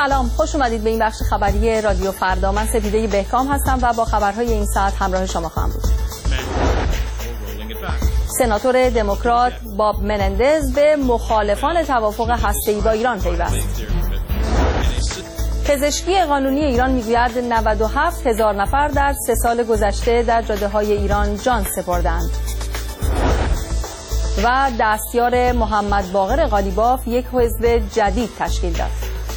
سلام، خوش اومدید به این بخش خبری رادیو فردا. من سپیده بهکام هستم و با خبرهای این ساعت همراه شما خواهم بود. سناتور دموکرات باب منندز به مخالفان توافق هسته‌ای با ایران پیوست. پزشکی قانونی ایران میگوید 97,000 نفر در 3 سال گذشته در جاده‌های ایران جان سپردند. و دستیار محمد باقر قالیباف یک حزب جدید تشکیل داد.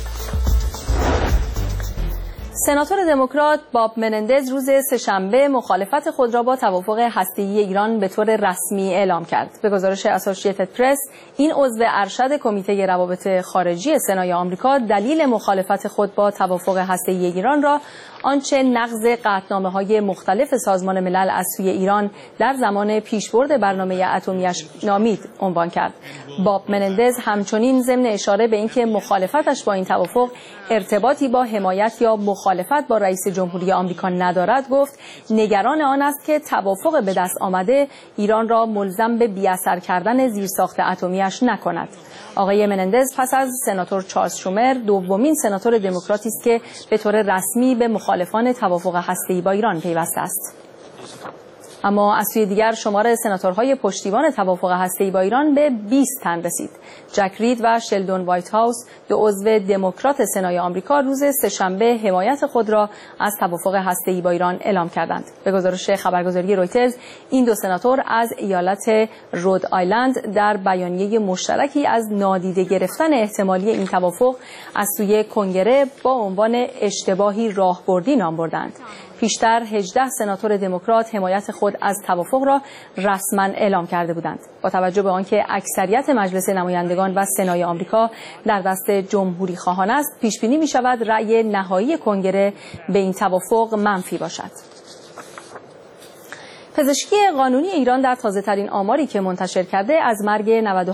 سناتور دموکرات باب منندز روز سه‌شنبه مخالفت خود را با توافق هسته‌ای ایران به طور رسمی اعلام کرد. به گزارش اسوسییتد پرس، این عضو ارشد کمیته روابط خارجی سنای آمریکا دلیل مخالفت خود با توافق هسته‌ای ایران را آنچه نقض قطعنامه‌های مختلف سازمان ملل از سوی ایران در زمان پیشبرد برنامه اتمی‌اش نامید عنوان کرد. باب منندز همچنین ضمن اشاره به اینکه مخالفتش با این توافق ارتباطی با حمایت یا مخالفت با رئیس جمهوری آمریکا ندارد، گفت نگران آن است که توافق به دست آمده ایران را ملزم به بی‌اثر کردن زیرساخت اتمی‌اش نکند. آقای منندز پس از سناتور چارلز شومر دومین سناتور دموکراتی است که به طور رسمی به مخالفان توافق هسته‌ای با ایران پیوسته است. اما از سوی دیگر شمار سناتورهای پشتیبان توافق هسته‌ای با ایران به 20 تن رسید. جک رید و شلدون وایت هاوس، دو عضو دموکرات سنای آمریکا، روز سه‌شنبه حمایت خود را از توافق هسته‌ای با ایران اعلام کردند. به گزارش خبرگزاری رویترز، این دو سناتور از ایالت رود آیلند در بیانیه مشترکی از نادیده گرفتن احتمالی این توافق از سوی کنگره با عنوان اشتباهی راهبردی نام بردند. پیشتر 18 سناتور دموکرات حمایت خود از توافق را رسما اعلام کرده بودند. با توجه به آنکه اکثریت مجلس نمایندگان و سنای آمریکا در دست جمهوری خواهان است، پیش بینی می شود رأی نهایی کنگره به این توافق منفی باشد. پزشکی قانونی ایران در تازه‌ترین آماری که منتشر کرده از مرگ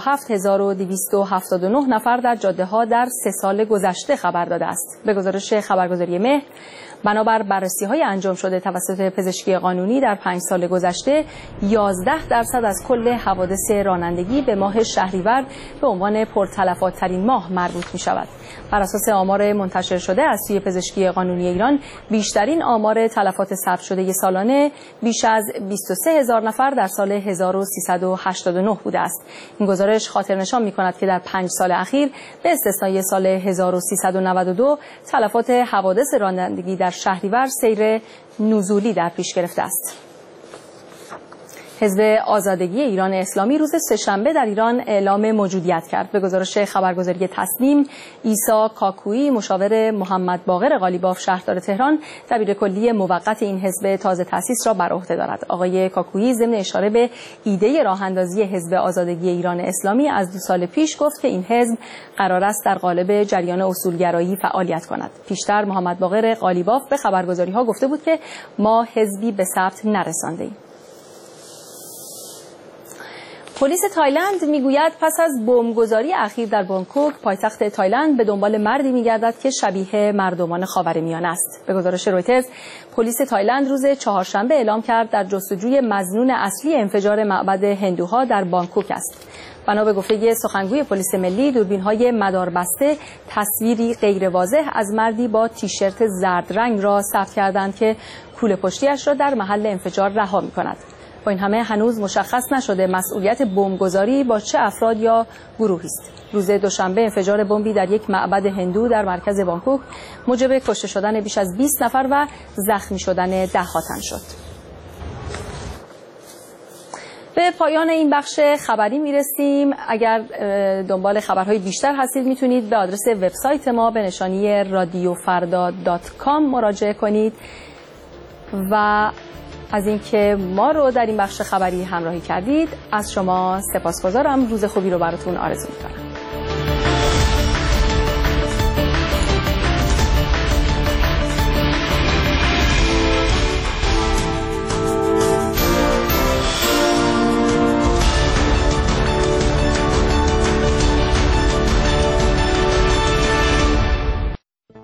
97,279 نفر در جاده‌ها در 3 سال گذشته خبر داده است. به گزارش خبرگزاری مهر، بنابر بررسی‌های انجام شده توسط پزشکی قانونی در 5 سال گذشته، 11% از کل حوادث رانندگی به ماه شهریور به عنوان پرتلفات‌ترین ماه مربوط می‌شود. بر اساس آمار منتشر شده از سوی پزشکی قانونی ایران، بیشترین آمار تلفات ثبت شده سالانه بیش از 23,000 نفر در سال 1389 بوده است. این گزارش خاطرنشان می‌کند که در 5 سال اخیر به استثنای سال 1392 تلفات حوادث رانندگی در شهریور سیر نزولی در پیش گرفته است. حزب آزادگی ایران اسلامی روز سه‌شنبه در ایران اعلام موجودیت کرد. به گزارش خبرگزاری تصنیم، عیسی کاکویی، مشاور محمد باقر قالیباف شهردار تهران، دبیرکلی موقت این حزب تازه تأسیس را بر عهده دارد. آقای کاکویی ضمن اشاره به ایده راه‌اندازی حزب آزادگی ایران اسلامی از 2 سال پیش گفت که این حزب قرار است در قالب جریان اصولگرایی فعالیت کند. پیشتر محمد باقر قالیباف به خبرگزاری‌ها گفته بود که ما حزبی به ثبت نرسانده‌ایم. پلیس تایلند میگوید پس از بمبگذاری اخیر در بانکوک، پایتخت تایلند، به دنبال مردی میگردد که شبیه مردمان خاورمیانه است. به گزارش رویترز، پلیس تایلند روز چهارشنبه اعلام کرد در جستجوی مظنون اصلی انفجار معبد هندوها در بانکوک است. بنا به گفته سخنگوی پلیس ملی، دوربین‌های مداربسته تصویری غیر واضح از مردی با تیشرت زرد رنگ را ثبت کردند که کوله پشتیش را در محل انفجار رها می‌کند. با این همه هنوز مشخص نشده مسئولیت بمبگذاری با چه افراد یا گروهی است. روز دوشنبه انفجار بمبی در یک معبد هندو در مرکز بانکوک موجب کشته شدن بیش از 20 نفر و زخمی شدن 10 تن شد. به پایان این بخش خبری میرسیم. اگر دنبال خبرهای بیشتر هستید میتونید به آدرس وبسایت ما به نشانی radiofarda.com مراجعه کنید و از اینکه ما رو در این بخش خبری همراهی کردید از شما سپاسگزارم. روز خوبی رو براتون آرزو می‌کنم.